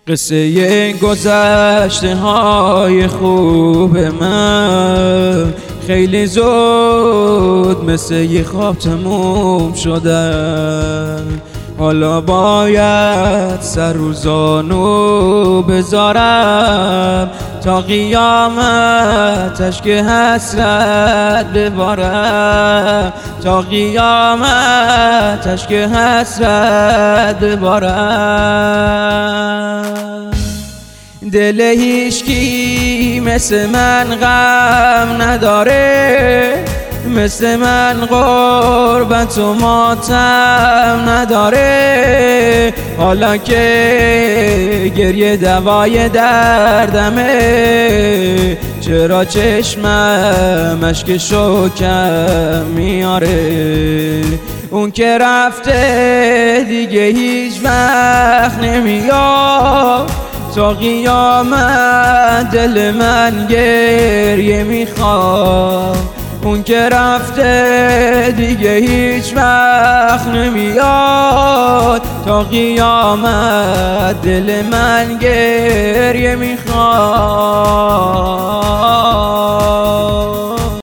قصه گذشته های خوب من خیلی زود مثل یه خواب تموم شدن. حالا باید سر و زانو بذارم تا قیامتش که حسرت ببارم، تا قیامتش که حسرت ببارم. دل هیچکی مثل من غم نداره، مثل من غربت و ماتم نداره. حالا که گریه دوای دردمه، چرا چشمم اشک شوکم میاره؟ اون که رفته دیگه هیچ وقت نمیاد، تا قیامت دل من گریه میخواد. اون که رفته دیگه هیچ وقت نمیاد، تا قیامت دل من گریه میخواد.